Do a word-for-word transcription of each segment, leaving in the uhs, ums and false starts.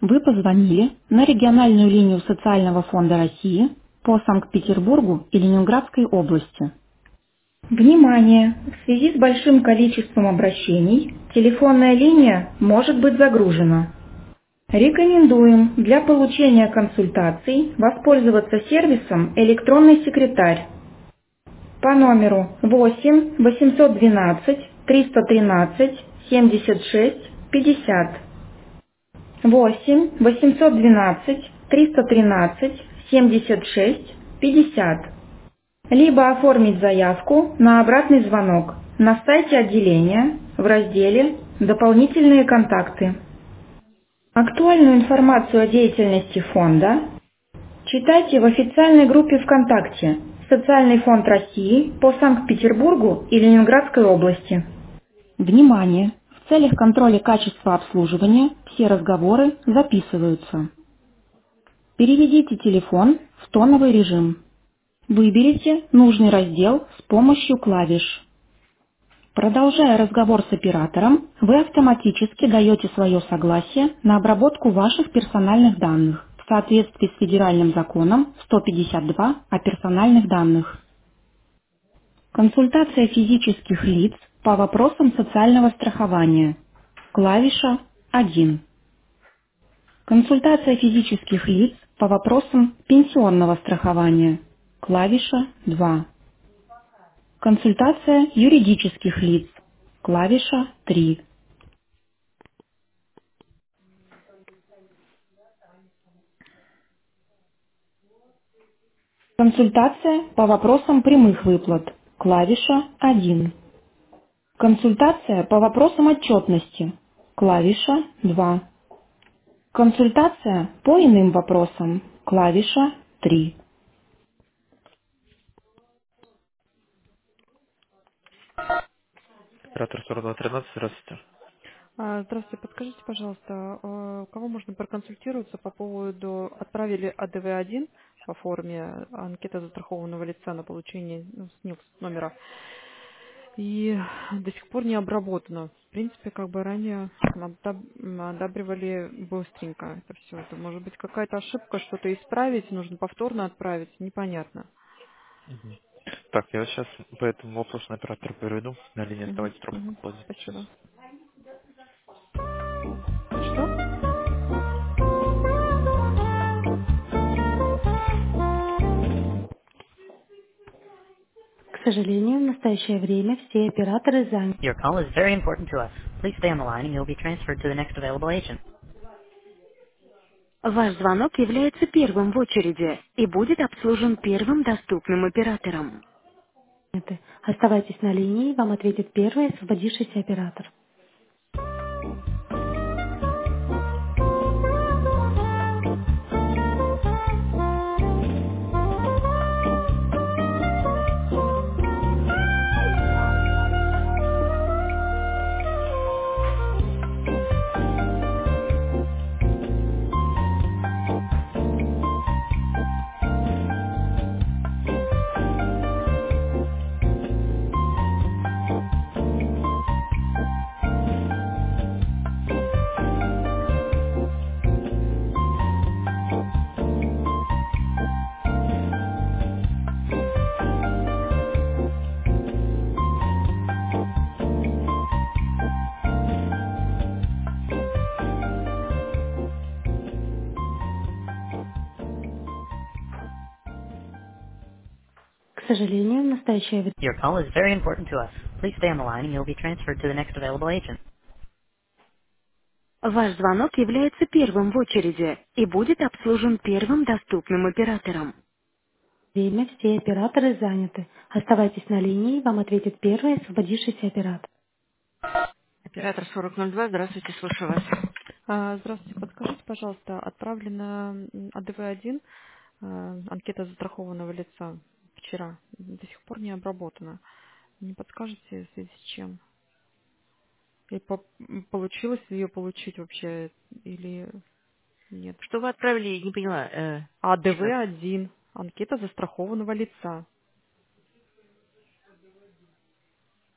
Вы позвонили на региональную линию Социального фонда России по Санкт-Петербургу и Ленинградской области. Внимание! В связи с большим количеством обращений телефонная линия может быть загружена. Рекомендуем для получения консультаций воспользоваться сервисом «Электронный секретарь» по номеру восемь восемьсот двенадцать триста тринадцать семьдесят шесть пятьдесят. восемь восемьсот двенадцать триста тринадцать семьдесят шесть пятьдесят. Либо оформить заявку на обратный звонок на сайте отделения в разделе «Дополнительные контакты». Актуальную информацию о деятельности фонда читайте в официальной группе ВКонтакте «Социальный фонд России» по Санкт-Петербургу и Ленинградской области. Внимание! В целях контроля качества обслуживания все разговоры записываются. Переведите телефон в тоновый режим. Выберите нужный раздел с помощью клавиш. Продолжая разговор с оператором, вы автоматически даете свое согласие на обработку ваших персональных данных в соответствии с федеральным законом сто пятьдесят два о персональных данных. Консультация физических лиц по вопросам социального страхования. Клавиша один. Консультация физических лиц по вопросам пенсионного страхования. Клавиша два. Консультация юридических лиц. Клавиша три. Консультация по вопросам прямых выплат. Клавиша один. Консультация по вопросам отчетности. Клавиша два. Консультация по иным вопросам. Клавиша три. Оператор сорок два тринадцать, здравствуйте. А, Здравствуйте, подскажите, пожалуйста, а, у кого можно проконсультироваться по поводу, отправили А Д В один по форме, анкета застрахованного лица на получение ну, с НИЛС номера, и до сих пор не обработано. В принципе, как бы ранее одоб- одабривали быстренько это все. Это может быть какая-то ошибка, что-то исправить, нужно повторно отправить, непонятно. Мгм. Так, я сейчас по этому вопросу на оператора переведу. На линии Мгм, оставайтесь трубку мгм. кладите сейчас. Спасибо. Что? К сожалению, в настоящее время все операторы заняты. Your call is very important to us. Please stay on the line and you'll be transferred to the next available agent. Ваш звонок является первым в очереди и будет обслужен первым доступным оператором. Оставайтесь на линии, вам ответит первый освободившийся оператор. К сожалению, в настоящее время Your call is very important to us. Please stay on the line and you'll be transferred to the next available agent. ваш звонок является первым в очереди и будет обслужен первым доступным оператором. Время все операторы заняты. Оставайтесь на линии, вам ответит первый освободившийся оператор. Оператор сорок ноль два, здравствуйте, слушаю вас. А, Здравствуйте, подскажите, пожалуйста, отправлена А Д В один, а, анкета застрахованного лица вчера, до сих пор не обработана. Не подскажете, в связи с чем? И по- получилось ли ее получить вообще или нет? Что вы отправили, не поняла. Э, А Д В еще раз. один, анкета застрахованного лица.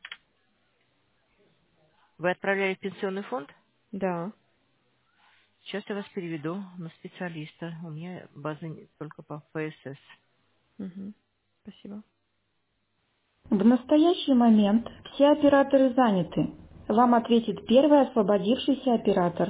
Вы отправляли в пенсионный фонд? Да. сейчас я вас переведу на специалиста. У меня база не- только по ФСС. Угу. Спасибо. В настоящий момент все операторы заняты. Вам ответит первый освободившийся оператор.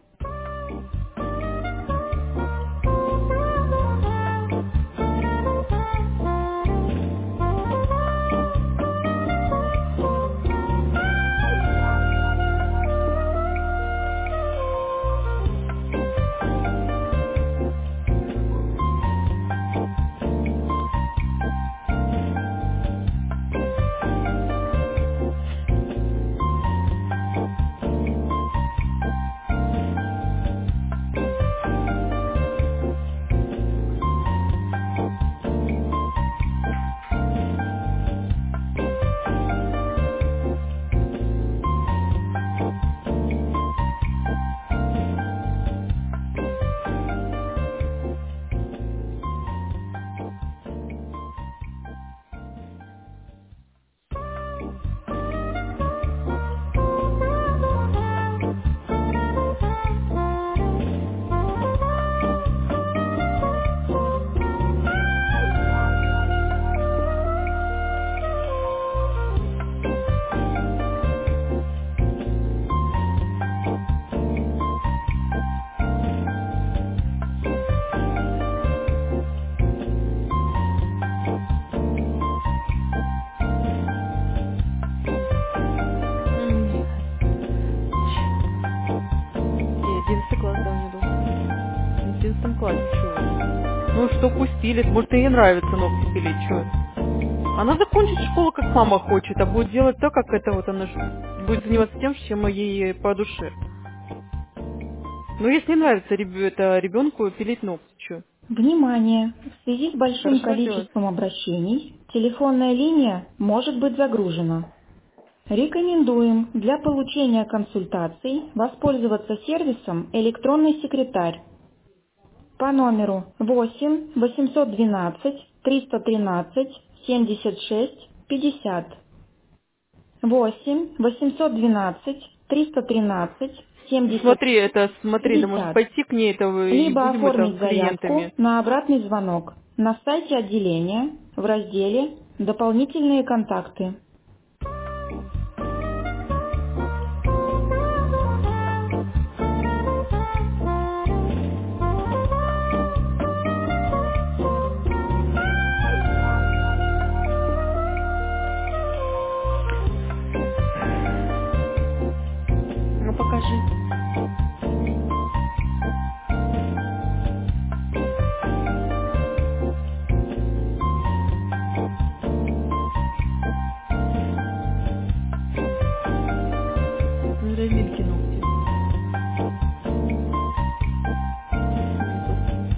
М, И одиннадцатый класс, да, у нее был. В одиннадцатом классе, чего? Ну что, пусть пилит. Может, ей нравится ногти пилить, что? Она закончит школу, как мама хочет, а будет делать то, как это вот она ж- будет заниматься тем, чем ей по душе. Ну, если нравится реб- это ребенку пилить ногти, что? Внимание! В связи с большим Хорошо делать. количеством обращений телефонная линия может быть загружена. Рекомендуем для получения консультаций воспользоваться сервисом «Электронный секретарь» по номеру восемь восемьсот двенадцать триста тринадцать семьдесят шесть пятьдесят. восемь восемьсот двенадцать триста тринадцать семьдесят Смотри, это, смотри, да может пятьдесят. пойти к ней, это вы и Либо будем это оформить заявку клиентами. на обратный звонок на сайте отделения в разделе «Дополнительные контакты». Ну, покажи. Ну, это Эмильки ногти. Мне тоже.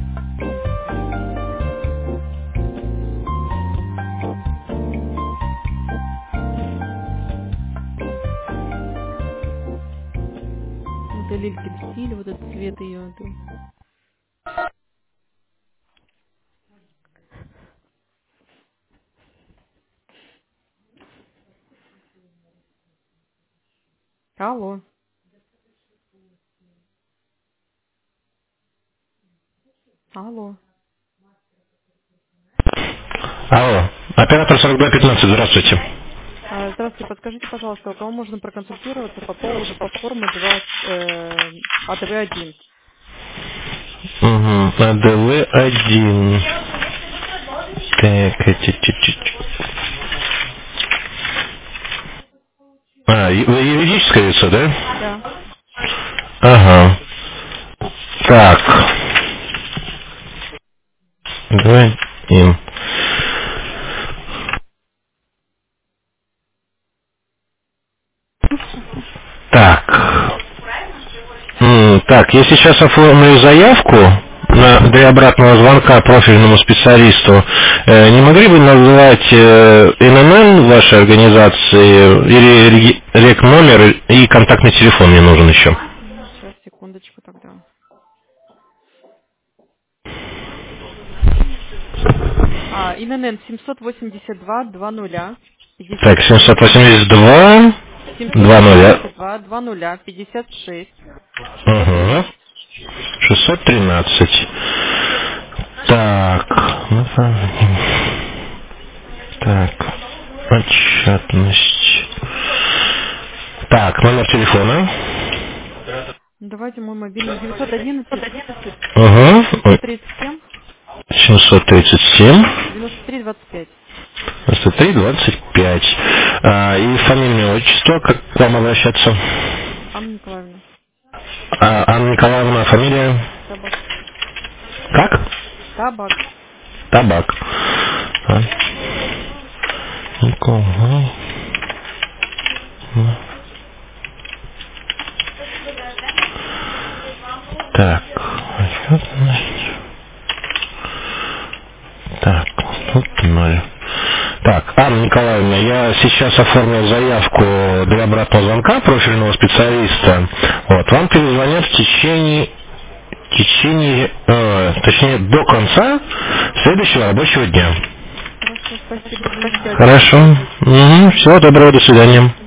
Это Лильки стиль, вот этот цвет ее. Алло. Алло. Алло, оператор сорок два пятнадцать, здравствуйте. А, Здравствуйте, подскажите, пожалуйста, у кого можно проконсультироваться по поводу платформы два, э, А Д В один? Угу, А Д В один. Так, эти, чуть-чуть. А, и- вы юридическое лицо, да? Да. Ага. Так. Давай им. Так. М, Так, я сейчас оформлю заявку на, для обратного звонка профильному специалисту. Э, не могли бы назвать э, Н Н Н вашей организации или реги- рек-номер и контактный телефон мне нужен еще? Сейчас, секундочку тогда. А, Н Н Н семьсот восемьдесят два два нуля пятьдесят Так, шесть. семьсот восемьдесят два два семьсот нуля. восемьдесят два два нуля пятьдесят шесть шестьсот Угу. тринадцать. шестьсот тринадцать. Так. Так. Отчетность. Так, номер телефона. Давайте мой мобильный девятьсот одиннадцать Угу. тридцать семь семьсот тридцать семь. девяносто три двадцать пять. девяносто три двадцать пять. А, и фамильное отчество, как к вам обращаться? Анна Николаевна. А, Анна Николаевна, фамилия? Табак. Как? Табак. Табак. А. Николай. Так. Так, тут ноль. Так, Анна Николаевна, я сейчас оформил заявку для обратного звонка профильного специалиста. Вот, вам перезвонят в течение, в течение, э, точнее, до конца следующего рабочего дня. Хорошо, спасибо. Хорошо. Угу. Всего доброго, до свидания.